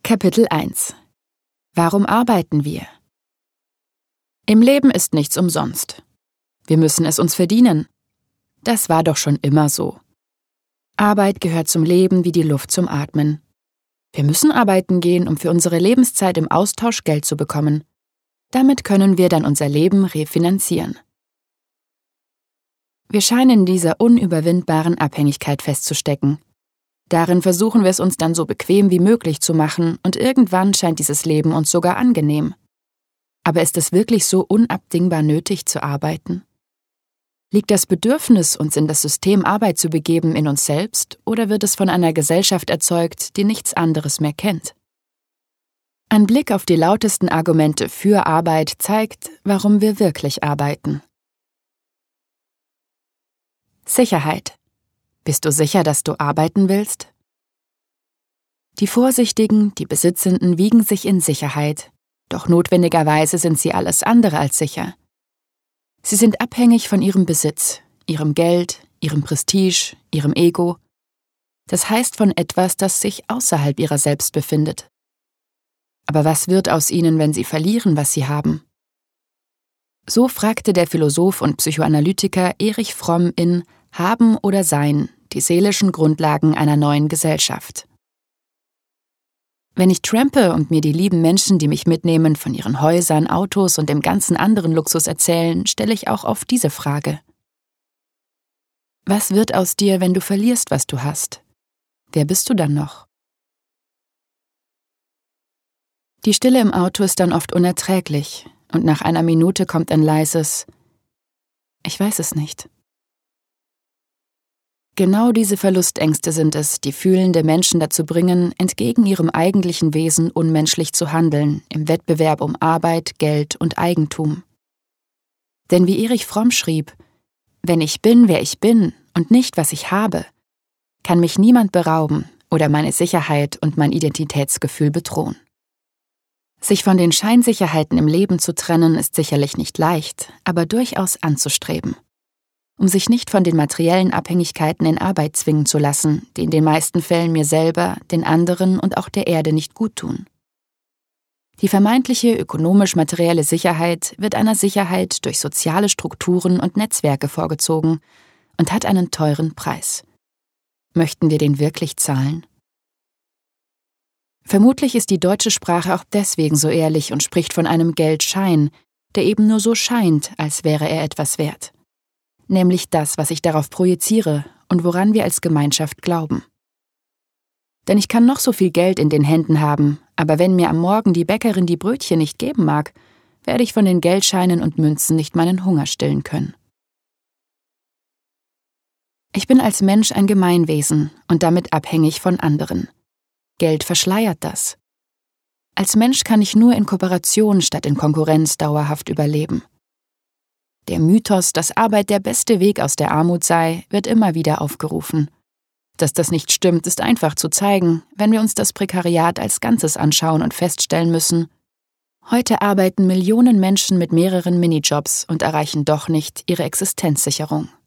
Kapitel 1 Warum arbeiten wir? Im Leben ist nichts umsonst. Wir müssen es uns verdienen. Das war doch schon immer so. Arbeit gehört zum Leben wie die Luft zum Atmen. Wir müssen arbeiten gehen, um für unsere Lebenszeit im Austausch Geld zu bekommen. Damit können wir dann unser Leben refinanzieren. Wir scheinen in dieser unüberwindbaren Abhängigkeit festzustecken. Darin versuchen wir es uns dann so bequem wie möglich zu machen und irgendwann scheint dieses Leben uns sogar angenehm. Aber ist es wirklich so unabdingbar nötig zu arbeiten? Liegt das Bedürfnis, uns in das System Arbeit zu begeben, in uns selbst oder wird es von einer Gesellschaft erzeugt, die nichts anderes mehr kennt? Ein Blick auf die lautesten Argumente für Arbeit zeigt, warum wir wirklich arbeiten. Sicherheit. Bist du sicher, dass du arbeiten willst? Die Vorsichtigen, die Besitzenden wiegen sich in Sicherheit, doch notwendigerweise sind sie alles andere als sicher. Sie sind abhängig von ihrem Besitz, ihrem Geld, ihrem Prestige, ihrem Ego. Das heißt von etwas, das sich außerhalb ihrer selbst befindet. Aber was wird aus ihnen, wenn sie verlieren, was sie haben? So fragte der Philosoph und Psychoanalytiker Erich Fromm in Haben oder Sein, die seelischen Grundlagen einer neuen Gesellschaft. Wenn ich trampe und mir die lieben Menschen, die mich mitnehmen, von ihren Häusern, Autos und dem ganzen anderen Luxus erzählen, stelle ich auch oft diese Frage. Was wird aus dir, wenn du verlierst, was du hast? Wer bist du dann noch? Die Stille im Auto ist dann oft unerträglich und nach einer Minute kommt ein leises Ich weiß es nicht. Genau diese Verlustängste sind es, die fühlende Menschen dazu bringen, entgegen ihrem eigentlichen Wesen unmenschlich zu handeln, im Wettbewerb um Arbeit, Geld und Eigentum. Denn wie Erich Fromm schrieb, wenn ich bin, wer ich bin und nicht, was ich habe, kann mich niemand berauben oder meine Sicherheit und mein Identitätsgefühl bedrohen. Sich von den Scheinsicherheiten im Leben zu trennen, ist sicherlich nicht leicht, aber durchaus anzustreben. Um sich nicht von den materiellen Abhängigkeiten in Arbeit zwingen zu lassen, die in den meisten Fällen mir selber, den anderen und auch der Erde nicht guttun. Die vermeintliche ökonomisch-materielle Sicherheit wird einer Sicherheit durch soziale Strukturen und Netzwerke vorgezogen und hat einen teuren Preis. Möchten wir den wirklich zahlen? Vermutlich ist die deutsche Sprache auch deswegen so ehrlich und spricht von einem Geldschein, der eben nur so scheint, als wäre er etwas wert. Nämlich das, was ich darauf projiziere und woran wir als Gemeinschaft glauben. Denn ich kann noch so viel Geld in den Händen haben, aber wenn mir am Morgen die Bäckerin die Brötchen nicht geben mag, werde ich von den Geldscheinen und Münzen nicht meinen Hunger stillen können. Ich bin als Mensch ein Gemeinwesen und damit abhängig von anderen. Geld verschleiert das. Als Mensch kann ich nur in Kooperation statt in Konkurrenz dauerhaft überleben. Der Mythos, dass Arbeit der beste Weg aus der Armut sei, wird immer wieder aufgerufen. Dass das nicht stimmt, ist einfach zu zeigen, wenn wir uns das Prekariat als Ganzes anschauen und feststellen müssen, heute arbeiten Millionen Menschen mit mehreren Minijobs und erreichen doch nicht ihre Existenzsicherung.